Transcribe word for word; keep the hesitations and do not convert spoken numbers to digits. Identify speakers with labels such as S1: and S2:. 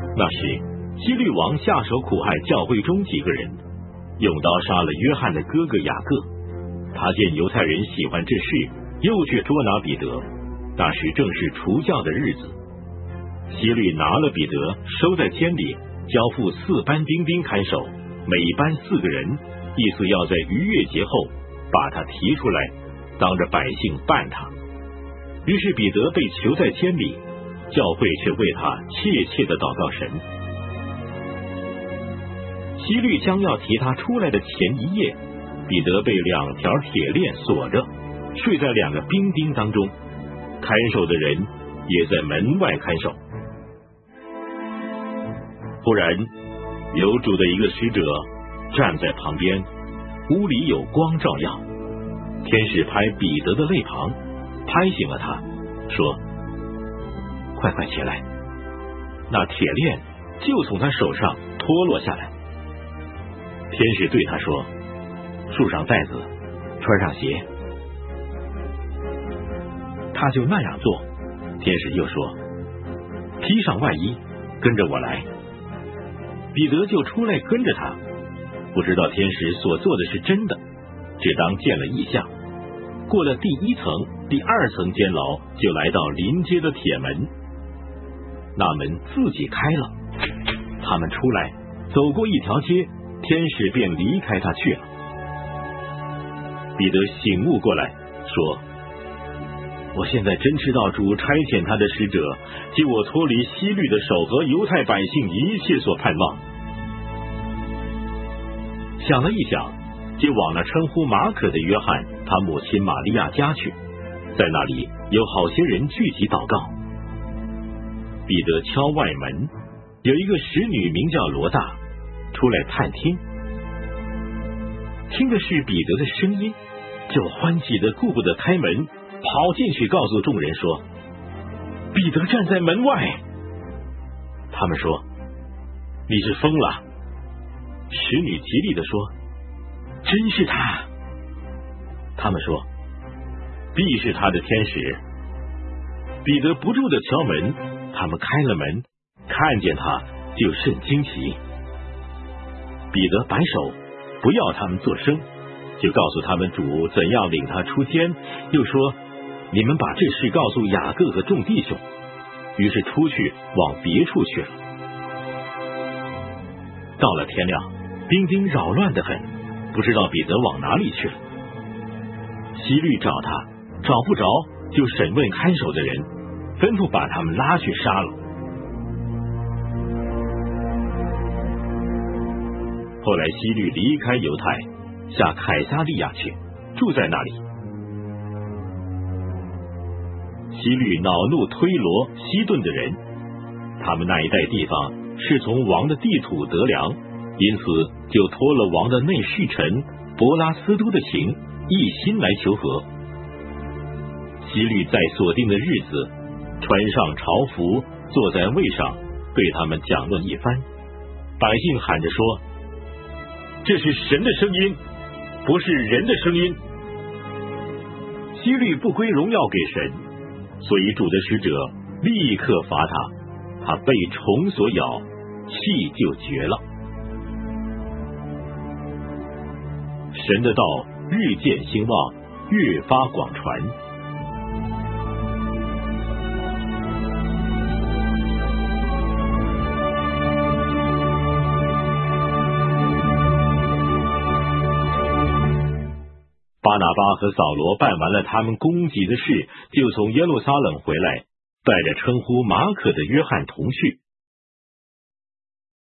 S1: 那时希律王下手苦害教会中几个人，用刀杀了约翰的哥哥雅各。他见犹太人喜欢这事，又去捉拿彼得。那时正是除酵的日子。希律拿了彼得，收在监里，交付四班兵丁看守，每班四个人，意思要在逾越节后把他提出来，当着百姓办他。于是彼得被囚在监里，教会却为他切切的祷告神。希律将要提他出来的前一夜，彼得被两条铁链锁着，睡在两个兵丁当中，看守的人也在门外看守。忽然有主的一个使者站在旁边，屋里有光照耀，天使拍彼得的肋旁，拍醒了他，说：快快起来。那铁链就从他手上脱落下来。天使对他说：束上带子，穿上鞋。他就那样做。天使又说：披上外衣，跟着我来。彼得就出来跟着他，不知道天使所做的是真的，只当见了异象。过了第一层、第二层监牢，就来到临街的铁门，那门自己开了。他们出来，走过一条街，天使便离开他去了。彼得醒悟过来，说：我现在真知道主差遣他的使者，救我脱离希律的手和犹太百姓一切所盼望。想了一想，就往那称呼马可的约翰他母亲玛利亚家去，在那里有好些人聚集祷告。彼得敲外门，有一个使女名叫罗大出来探听，听的是彼得的声音，就欢喜的顾不得开门，跑进去告诉众人说：彼得站在门外。他们说：你是疯了。使女极力的说：真是他。他们说：必是他的天使。彼得不住的敲门，他们开了门，看见他就甚惊奇。彼得摆手不要他们作声，就告诉他们主怎样领他出监，又说：你们把这事告诉雅各和众弟兄。于是出去往别处去了。到了天亮，兵丁扰乱得很，不知道彼得往哪里去了。希律找他，找不着，就审问看守的人，吩咐把他们拉去杀了。后来希律离开犹太，下凯撒利亚去，住在那里。希律恼怒推罗、西顿的人，他们那一带地方是从王的地土得粮，因此就托了王的内侍臣伯拉斯都的情，一心来求和。希律在所定的日子，穿上朝服，坐在位上，对他们讲论一番。百姓喊着说：这是神的声音，不是人的声音。希律不归荣耀给神，所以主的使者立刻罚他，他被虫所咬，气就绝了。神的道日渐兴旺，越发广传。巴拿巴和扫罗办完了他们供给的事，就从耶路撒冷回来，带着称呼马可的约翰同去。